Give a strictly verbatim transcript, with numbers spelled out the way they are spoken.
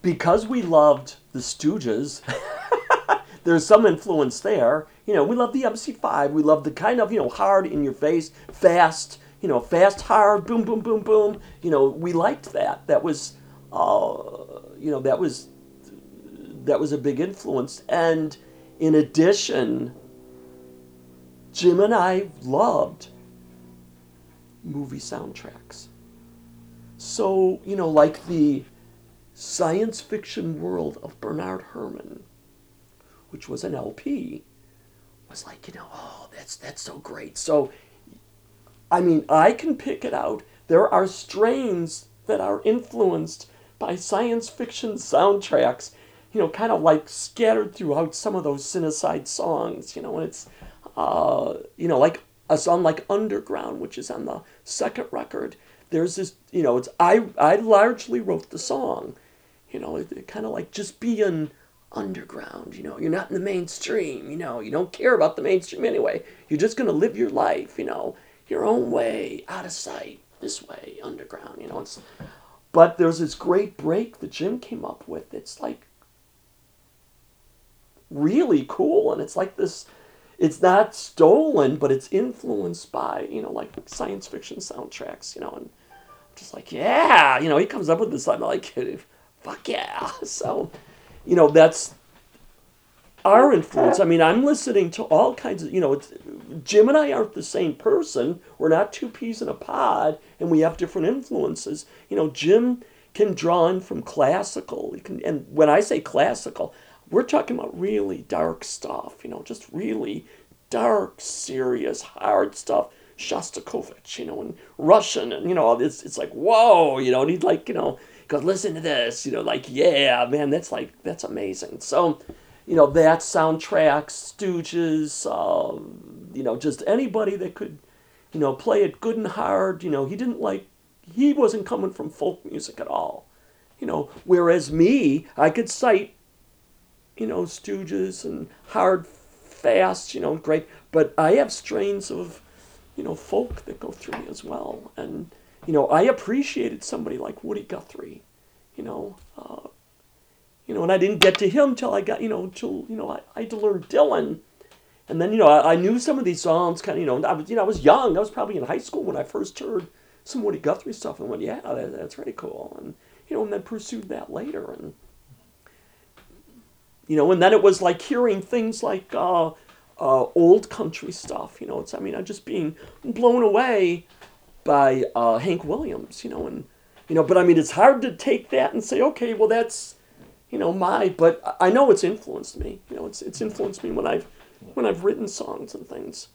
because we loved the Stooges, there's some influence there. You know, we love the M C five. We love the kind of, you know, hard in your face, fast, you know, fast, hard, boom, boom, boom, boom. You know, we liked that. That was, uh, you know, that was, that was a big influence. And in addition, Jim and I loved movie soundtracks. So, you know, like the science fiction world of Bernard Herrmann, which was an L P, was like, you know, oh, that's that's so great. So, I mean, I can pick it out. There are strains that are influenced by science fiction soundtracks, you know, kind of like scattered throughout some of those Cinecide songs, you know, and it's, uh, you know, like a song like Underground, which is on the second record. There's this, you know, it's, I, I largely wrote the song, you know, it, it kind of like just being underground, you know, you're not in the mainstream, you know, you don't care about the mainstream anyway. You're just going to live your life, you know, your own way, out of sight, this way, underground, you know. It's, but there's this great break that Jim came up with. It's like really cool, and it's like this, it's not stolen, but it's influenced by, you know, like science fiction soundtracks, you know, and I'm just like, yeah, you know, he comes up with this, I'm like, fuck yeah. So, you know, that's our influence. I mean, I'm listening to all kinds of, you know, it's, Jim and I aren't the same person. We're not two peas in a pod, and we have different influences. You know, Jim can draw in from classical. He can, and when I say classical, we're talking about really dark stuff, you know, just really dark, serious, hard stuff. Shostakovich, you know, and Russian, and, you know, it's, it's like, whoa, you know, and he'd like, you know, go, listen to this, you know, like, yeah, man, that's like, that's amazing. So, you know, that soundtracks, Stooges, uh, you know, just anybody that could, you know, play it good and hard, you know, he didn't like, he wasn't coming from folk music at all, you know, whereas me, I could cite, you know, Stooges and hard, fast, you know, great, but I have strains of, you know, folk that go through me as well. And, you know, I appreciated somebody like Woody Guthrie, you know, uh, you know, and I didn't get to him till I got, you know, till, you know, I, I had to learn Dylan. And then, you know, I, I knew some of these songs kind of, you know, I was, you know, I was young. I was probably in high school when I first heard some Woody Guthrie stuff and went, yeah, that, that's really cool. And, you know, and then pursued that later. And, you know, and then it was like hearing things like uh, uh, old country stuff, you know, it's, I mean, I'm just being blown away by uh, Hank Williams, you know, and, you know, but I mean, it's hard to take that and say, okay, well, that's, you know, my, but I know it's influenced me, you know, it's, it's influenced me when I've, when I've written songs and things.